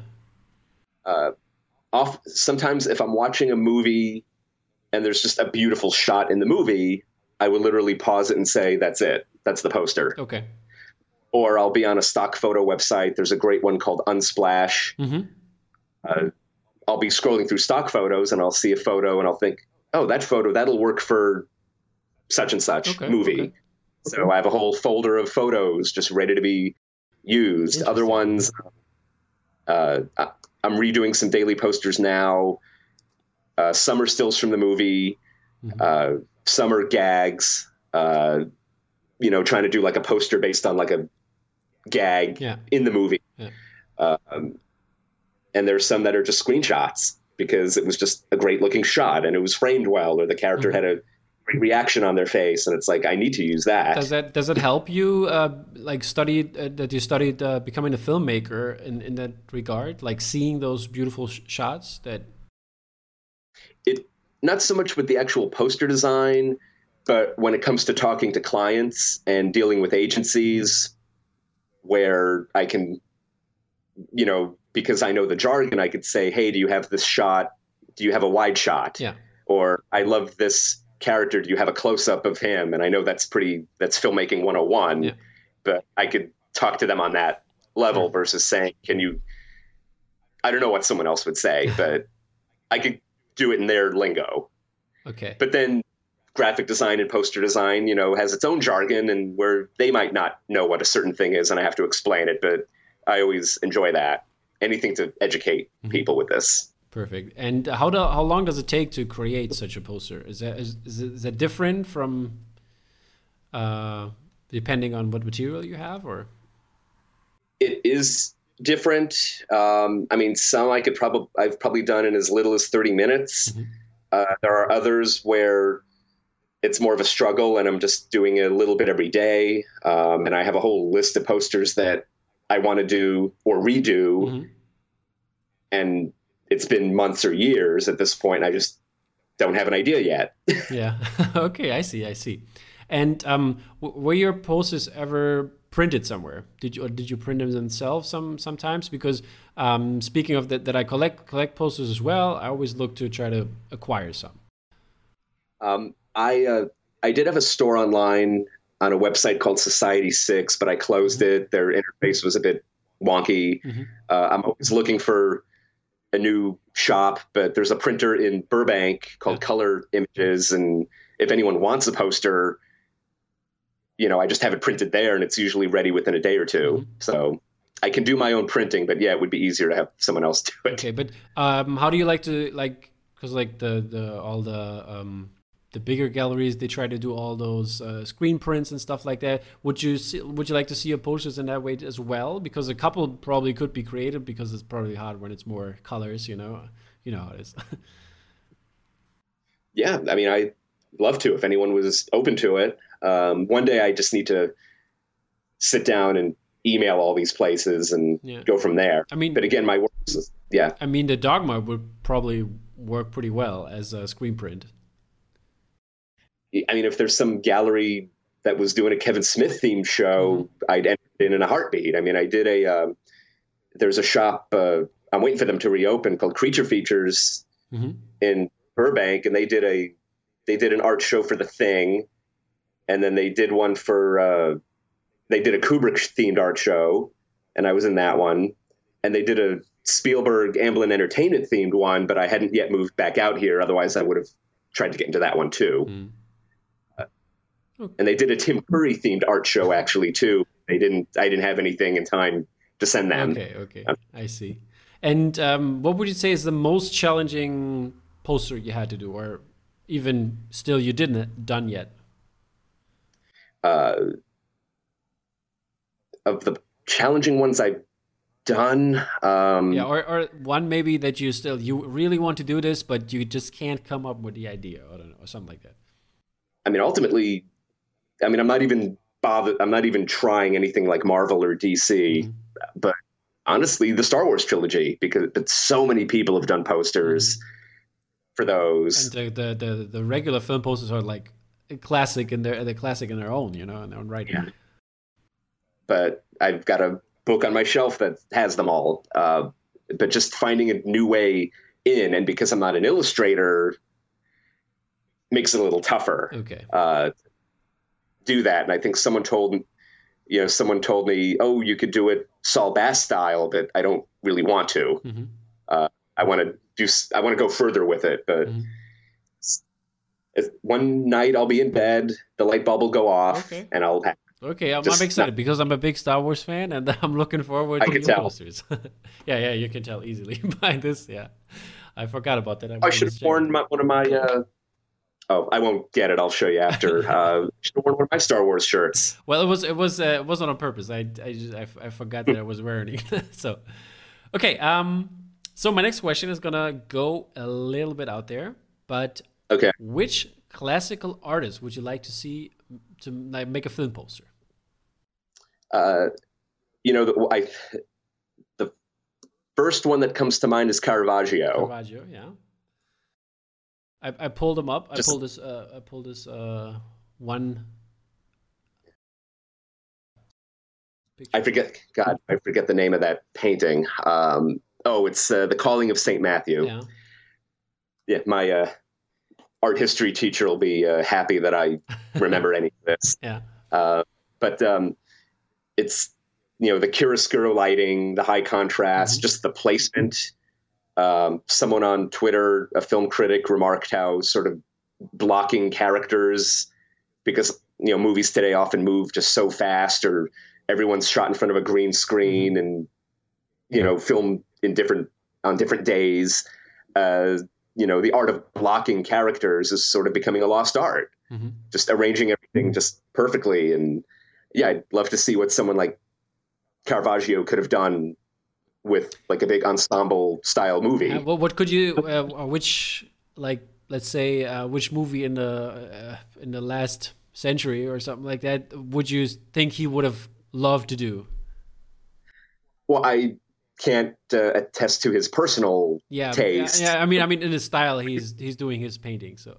Uh, off, sometimes if I'm watching a movie and there's just a beautiful shot in the movie, I will literally pause it and say, that's it. That's the poster. Okay. Or I'll be on a stock photo website. There's a great one called Unsplash. Mm-hmm. Uh, I'll be scrolling through stock photos and I'll see a photo and I'll think, oh, that photo, that'll work for such and such Okay, movie. okay. So I have a whole folder of photos just ready to be used. Other ones, uh, I'm redoing some daily posters now. Uh, some are stills from the movie. Mm-hmm. Uh, some are gags. Uh, you know, trying to do like a poster based on like a gag yeah. in the movie. Yeah. Um, and there's some that are just screenshots because it was just a great looking shot and it was framed well, or the character mm-hmm. had a great reaction on their face, and it's like, I need to use that. Does that does it help you uh, like study uh, that you studied uh, becoming a filmmaker in, in that regard, like seeing those beautiful sh- shots that it not so much with the actual poster design, but when it comes to talking to clients and dealing with agencies where I can, you know, because I know the jargon, I could say, hey, do you have this shot? Do you have a wide shot? Yeah. Or I love this character. Do you have a close up of him? And I know that's pretty, that's filmmaking one oh one, yeah. But I could talk to them on that level sure. versus saying, can you, I don't know what someone else would say, but I could do it in their lingo. Okay. But then graphic design and poster design, you know, has its own jargon and where they might not know what a certain thing is and I have to explain it, but I always enjoy that. Anything to educate mm-hmm. people with this. Perfect. And how do, how long does it take to create such a poster? Is that is, is, it, is that different from uh, depending on what material you have, or? It is different. Um, I mean, some I could probably I've probably done in as little as thirty minutes. Mm-hmm. Uh, there are others where it's more of a struggle, and I'm just doing a little bit every day. Um, and I have a whole list of posters that I want to do or redo, mm-hmm. and it's been months or years at this point. I just don't have an idea yet. Yeah. Okay. I see. I see. And um, w- were your posters ever printed somewhere? Did you or did you print them themselves some sometimes? Because um, speaking of that, that I collect collect posters as well. I always look to try to acquire some. Um, I uh, I did have a store online on a website called Society Six, but I closed mm-hmm. it. Their interface was a bit wonky. Mm-hmm. Uh, I'm always looking for a new shop, but there's a printer in Burbank called yeah. Color Images, and if anyone wants a poster, you know, I just have it printed there, and it's usually ready within a day or two. Mm-hmm. So I can do my own printing, but yeah, it would be easier to have someone else do it. Okay, but um, how do you like to like? Because like the the all the um, the bigger galleries, they try to do all those uh, screen prints and stuff like that. Would you see, would you like to see your posters in that way as well? Because a couple probably could be creative, because it's probably hard when it's more colors. You know, you know how it is. Yeah, I mean, I'd love to if anyone was open to it. Um, one day I just need to sit down and email all these places and yeah. go from there. I mean, but again, my work is, yeah. I mean, the Dogma would probably work pretty well as a screen print. I mean, if there's some gallery that was doing a Kevin Smith themed show, mm-hmm. I'd enter it in in a heartbeat. I mean, I did a, um, there's a shop, uh, I'm waiting for them to reopen, called Creature Features mm-hmm. in Burbank. And they did a, they did an art show for The Thing. And then they did one for, uh, they did a Kubrick themed art show. And I was in that one. And they did a Spielberg Amblin Entertainment themed one, but I hadn't yet moved back out here. Otherwise I would have tried to get into that one too. Mm. And they did a Tim Curry themed art show actually too. They didn't. I didn't have anything in time to send them. Okay, okay, um, I see. And um, what would you say is the most challenging poster you had to do, or even still you didn't done yet? Uh, of the challenging ones I've done, um, yeah, or or one maybe that you still you really want to do this, but you just can't come up with the idea. I don't know, or something like that. I mean, ultimately. I mean, I'm not even bothered. I'm not even trying anything like Marvel or D C, mm-hmm. but honestly, the Star Wars trilogy, because but so many people have done posters mm-hmm. for those. And the, the the the regular film posters are like a classic in their the classic in their own, you know, in their own right. Yeah. But I've got a book on my shelf that has them all. Uh, but just finding a new way in, and because I'm not an illustrator, makes it a little tougher. Okay. Uh, do that. And I think someone told, you know, someone told me, oh, you could do it Saul Bass style, but I don't really want to. Mm-hmm. Uh, I want to do. I want to go further with it, but Mhm. one night I'll be in bed, the light bulb will go off, Okay. and I'll have Okay, I'm, I'm just not. excited because I'm a big Star Wars fan and I'm looking forward I to could your tell. posters. Yeah, yeah, you can tell easily by this. Yeah, I forgot about that. I, I I should was have checking worn it. my, one of my. Uh, oh, I won't get it. I'll show you after. Uh, should have worn one of my Star Wars shirts. Well, it was it was uh, it wasn't on purpose. I I just I, f- I forgot that I was wearing it. So, okay. Um. So my next question is gonna go a little bit out there, but Okay. which classical artist would you like to see to like, make a film poster? Uh, you know, the, I, the first one that comes to mind is Caravaggio. Caravaggio, yeah. I, I pulled him up. I Just, pulled this. Uh, I pulled this uh, one picture. I forget. God, I forget the name of that painting. Um, oh, it's uh, The Calling of Saint Matthew. Yeah. Yeah, my uh, art history teacher will be uh, happy that I remember any of this. Yeah. Uh, but um, it's, you know, the chiaroscuro lighting, the high contrast, Mhm. just the placement. Um, someone on Twitter, a film critic, remarked how sort of blocking characters, because, you know, movies today often move just so fast, or everyone's shot in front of a green screen and, you know, filmed in different on different days. Uh, you know, the art of blocking characters is sort of becoming a lost art. Mhm. Just arranging everything just perfectly. And yeah, I'd love to see what someone like Caravaggio could have done with like a big ensemble style movie. Uh, what what could you? Uh, which like let's say uh, which movie in the uh, in the last century or something like that would you think he would have loved to do? Well, I can't uh, attest to his personal Yeah, yeah, taste. yeah. I mean, I mean, in his style, he's he's doing his painting. So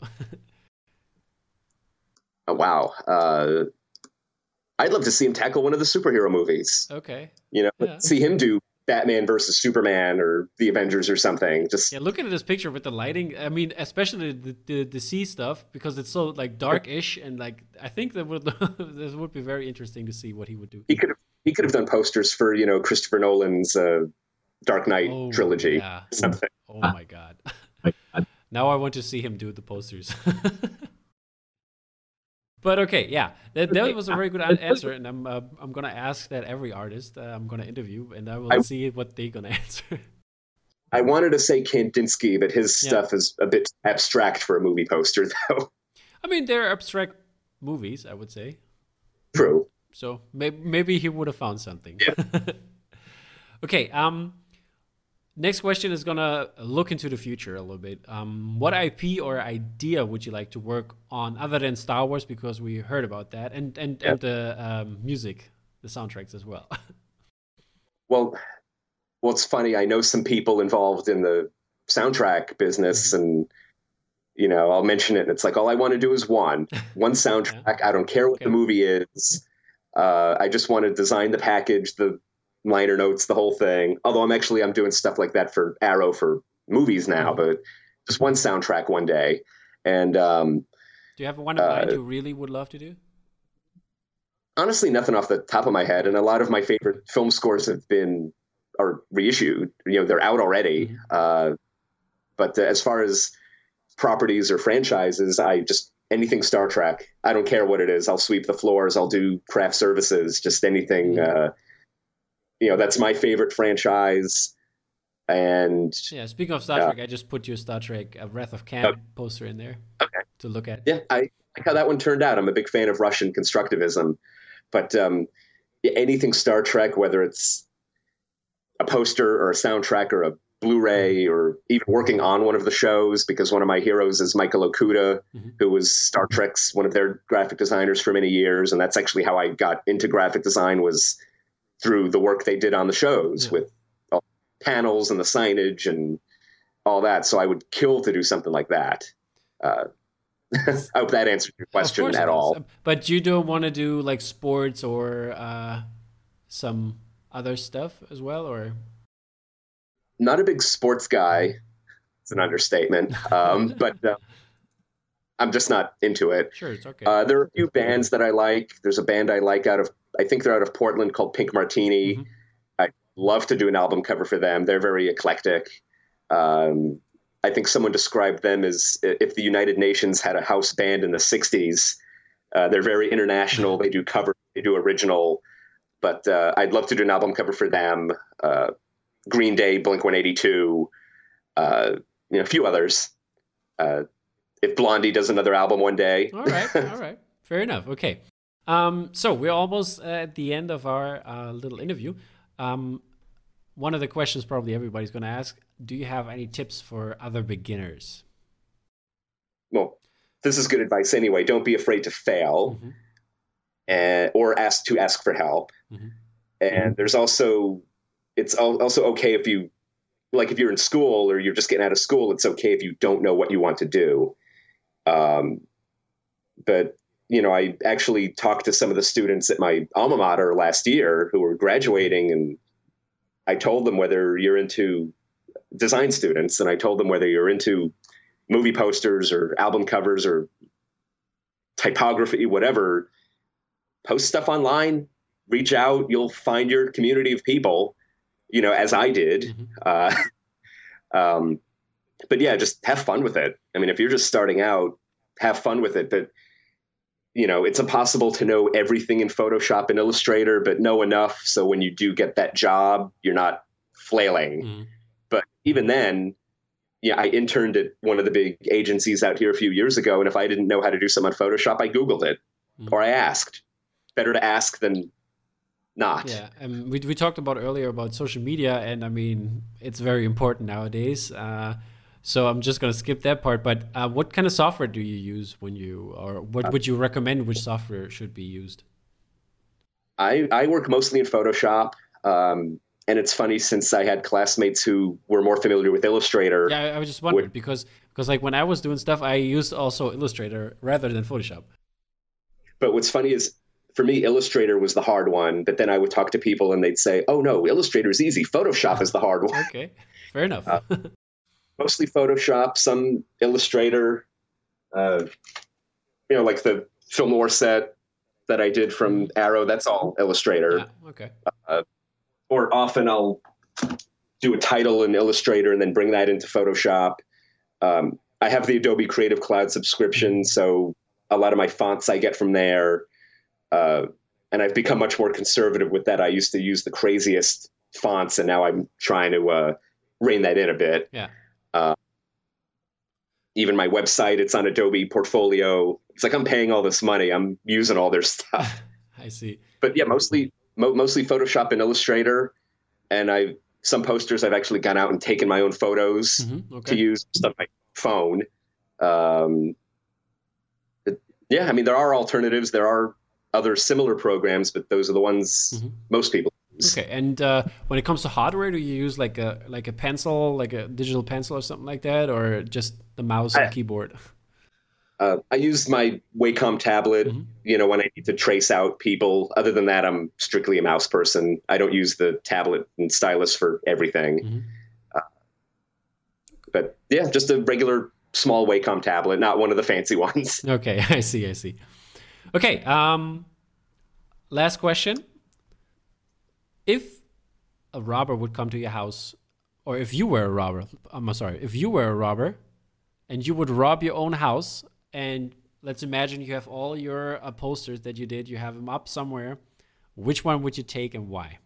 Oh, wow. Uh, I'd love to see him tackle one of the superhero movies. okay, You know, yeah, see him do Batman versus Superman or the Avengers or something. Just yeah. Looking at this picture with the lighting, I mean, especially the the, the sea stuff because it's so like dark-ish and like I think that would this would be very interesting to see what he would do. he could have he could have done posters for, you know, Christopher Nolan's uh, Dark Knight Oh trilogy. yeah. Something. Oh my god. Now I want to see him do the posters. But okay, yeah, that, that was a very good an- answer, and I'm uh, I'm gonna ask that every artist uh, I'm gonna interview, and I will I, see what they're gonna answer. I wanted to say Kandinsky, but his Yeah. stuff is a bit abstract for a movie poster, though. I mean, they're abstract movies, I would say. True. So maybe maybe he would have found something. Yeah. Okay. Um. Next question is gonna look into the future a little bit. Um, what I P or idea would you like to work on other than Star Wars? Because we heard about that, and and Yeah. and the um, music, the soundtracks as well. Well, well, it's funny. I know some people involved in the soundtrack business, Mhm. and you know, I'll mention it. And it's like all I want to do is one, one soundtrack. I don't care what Okay. the movie is. Uh, I just want to design the package, the liner notes, the whole thing. Although I'm actually I'm doing stuff like that for Arrow for movies now, Mhm. but just one soundtrack one day. And um, Do you have one in Uh, mind you really would love to do? honestly, nothing off the top of my head. And a lot of my favorite film scores have been are reissued. You know, they're out already. Mhm. Uh, but uh, as far as properties or franchises, I just anything Star Trek. I don't care what it is. I'll sweep the floors. I'll do craft services. Just anything. Mhm. Uh, you know, that's my favorite franchise. And Yeah. Speaking of Star uh, Trek, I just put your Star Trek uh, Wrath of Khan okay. poster in there Okay. to look at. Yeah, I like how that one turned out. I'm a big fan of Russian constructivism, but um, anything Star Trek, whether it's a poster or a soundtrack or a Blu-ray or even working on one of the shows, because one of my heroes is Michael Okuda, Mhm. who was Star Trek's one of their graphic designers for many years, and that's actually how I got into graphic design was through the work they did on the shows Yeah. with all the panels and the signage and all that. So I would kill to do something like that. Uh, I hope that answered your Of question course at it is. all. Um, But you don't want to do like sports or uh, some other stuff as well, or Not a big sports guy. It's an understatement. Um, but uh, I'm just not into it. sure, it's okay. Uh, there are a few bands that I like. There's a band I like out of, I think they're out of Portland called Pink Martini. Mhm. I'd love to do an album cover for them. They're very eclectic. Um, I think someone described them as if the United Nations had a house band in the sixties. Uh, they're very international. They do cover, they do original, but uh, I'd love to do an album cover for them. Uh, Green Day, Blink one eighty-two, uh, you know, a few others. Uh, if Blondie does another album one day. All right, all right. Fair enough. Okay. Um, so we're almost at the end of our uh, little interview. Um, one of the questions probably everybody's going to ask, do you have any tips for other beginners? Well, this is good advice anyway. Don't be afraid to fail, mm-hmm. and, or ask to ask for help. Mm-hmm. And there's also, it's also okay if you, like if you're in school or you're just getting out of school, it's okay if you don't know what you want to do. Um, but, you know, I actually talked to some of the students at my alma mater last year who were graduating, and I told them whether you're into design students, and I told them whether you're into movie posters or album covers or typography, whatever, post stuff online, reach out, you'll find your community of people, you know, as I did. Mm-hmm. Uh, um, but yeah, just have fun with it. I mean, if you're just starting out, have fun with it. But, you know, it's impossible to know everything in Photoshop and Illustrator, but know enough so when you do get that job, you're not flailing. Mm-hmm. But even then, yeah, I interned at one of the big agencies out here a few years ago, and if I didn't know how to do some on Photoshop, I Googled it, mm-hmm. or I asked. Better to ask than not. Yeah, and we we talked about earlier about social media, and I mean, it's very important nowadays. Uh, so I'm just going to skip that part. But uh, what kind of software do you use when you, or what would you recommend? Which software should be used? I I work mostly in Photoshop. Um, And it's funny, since I had classmates who were more familiar with Illustrator. Yeah, I was just wondering, with, because because like when I was doing stuff, I used also Illustrator rather than Photoshop. But what's funny is, for me, Illustrator was the hard one. But then I would talk to people and they'd say, oh, no, Illustrator is easy. Photoshop is the hard one. Okay, fair enough. uh, mostly Photoshop, some Illustrator. Uh, you know, like the film noir set that I did from Arrow, that's all Illustrator. Yeah, okay. Uh, Or often I'll do a title in Illustrator and then bring that into Photoshop. Um, I have the Adobe Creative Cloud subscription, so a lot of my fonts I get from there. Uh, and I've become much more conservative with that. I used to use the craziest fonts, and now I'm trying to uh, rein that in a bit. Yeah. Uh, even my website, it's on Adobe Portfolio. It's like I'm paying all this money. I'm using all their stuff. I see. But yeah, mostly... Mostly Photoshop and Illustrator, and I some posters I've actually gone out and taken my own photos mm-hmm, okay. to use on my phone. Um, but yeah, I mean, there are alternatives. There are other similar programs, but those are the ones mm-hmm. most people use. Okay, and uh, when it comes to hardware, do you use like a like a pencil, like a digital pencil or something like that, or just the mouse I, and keyboard? Uh, I use my Wacom tablet, mm-hmm. you know, when I need to trace out people. Other than that, I'm strictly a mouse person. I don't use the tablet and stylus for everything. Mm-hmm. Uh, but yeah, just a regular small Wacom tablet, not one of the fancy ones. Okay, I see, I see. Okay, um, last question. If a robber would come to your house, or if you were a robber, I'm sorry, if you were a robber and you would rob your own house, and let's imagine you have all your uh, posters that you did, you have them up somewhere. Which one would you take and why?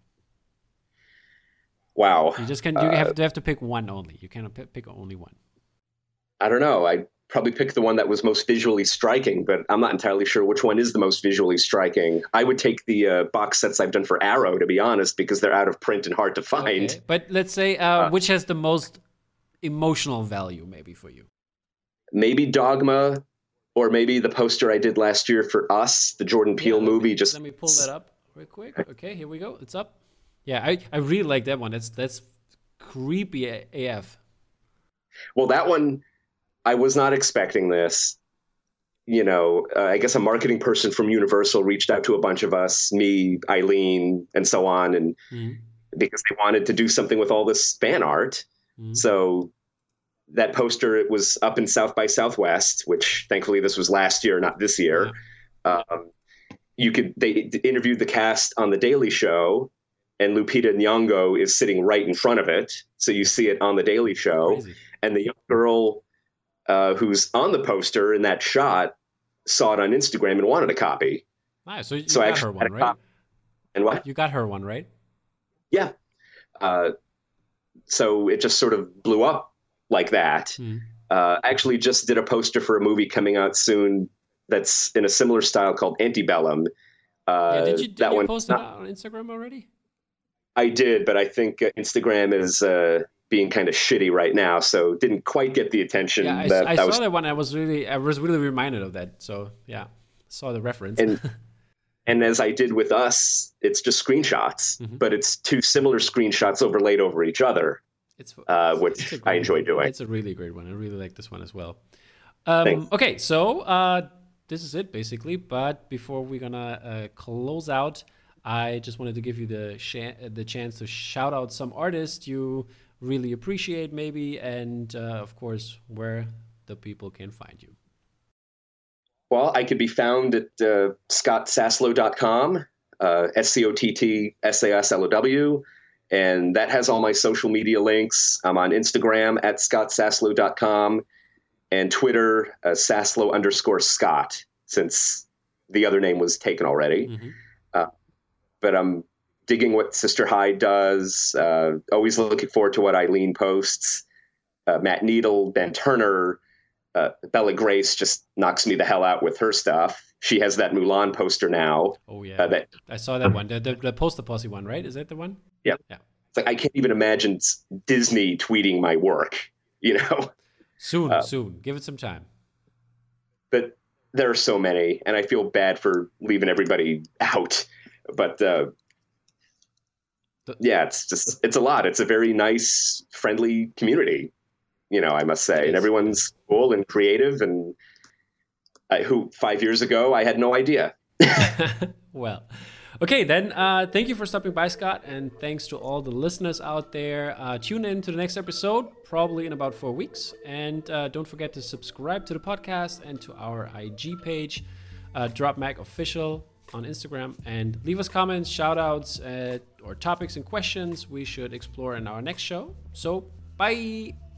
Wow. You just can. You uh, have to have to pick one only. You cannot pick only one. I don't know. I'd probably pick the one that was most visually striking, but I'm not entirely sure which one is the most visually striking. I would take the uh, box sets I've done for Arrow, to be honest, because they're out of print and hard to find. Okay. But let's say uh, uh, which has the most emotional value, maybe for you? Maybe Dogma. Or maybe the poster I did last year for Us, the Jordan Peele yeah, movie. Me, just let me pull that up real quick. Okay, here we go. It's up. Yeah, I, I really like that one. That's that's creepy A F. Well, that one, I was not expecting this. You know, uh, I guess a marketing person from Universal reached out to a bunch of us, me, Eileen, and so on, and mm-hmm. because they wanted to do something with all this fan art. Mm-hmm. So that poster, it was up in South by Southwest, which thankfully this was last year, not this year. Yeah. Um, you could, they interviewed the cast on The Daily Show, and Lupita Nyong'o is sitting right in front of it. So you see it on The Daily Show. Crazy. And the young girl uh, who's on the poster in that shot saw it on Instagram and wanted a copy. Nice. So you so got her one, right? And what? You got her one, right? Yeah. Uh, so it just sort of blew up like that. Hmm. Uh, actually just did a poster for a movie coming out soon that's in a similar style called Antebellum. Uh, yeah, did you, did that you one, post not, it on Instagram already? I did, but I think Instagram is uh, being kind of shitty right now, so didn't quite get the attention. Yeah, I, that I I saw was, that one. I was really, I was really reminded of that. So yeah, saw the reference. And, and as I did with Us, it's just screenshots, mm-hmm. but it's two similar screenshots overlaid over each other, it's, uh, which it's I enjoy one. doing. It's a really great one. I really like this one as well. Um, okay, so uh, this is it basically. But before we're gonna uh, close out, I just wanted to give you the sh- the chance to shout out some artists you really appreciate, maybe, and uh, of course where the people can find you. Well, I could be found at uh, scott saslow dot com, uh, S C O T T S A S L O W, and that has all my social media links. I'm on Instagram at scott saslow dot com and Twitter, uh, Saslow underscore Scott, since the other name was taken already. Mm-hmm. Uh, but I'm digging what Sister Hyde does, uh, always looking forward to what Eileen posts. Uh, Matt Needle, Ben Turner, Uh, Bella Grace just knocks me the hell out with her stuff. She has that Mulan poster now. Oh yeah, uh, that, I saw that one. The, the, the Poster Posse one, right? Is that the one? Yeah, yeah. It's like I can't even imagine Disney tweeting my work. You know, soon, uh, soon. Give it some time. But there are so many, and I feel bad for leaving everybody out. But uh, the, yeah, it's just it's a lot. It's a very nice, friendly community. You know, I must say, and everyone's cool and creative, and uh, who five years ago I had no idea. Well, okay, then uh, thank you for stopping by, Scott, and thanks to all the listeners out there. Uh, tune in to the next episode, probably in about four weeks, and uh, don't forget to subscribe to the podcast and to our I G page, uh, DropMag Official on Instagram, and leave us comments, shout outs, uh, or topics and questions we should explore in our next show. So, bye.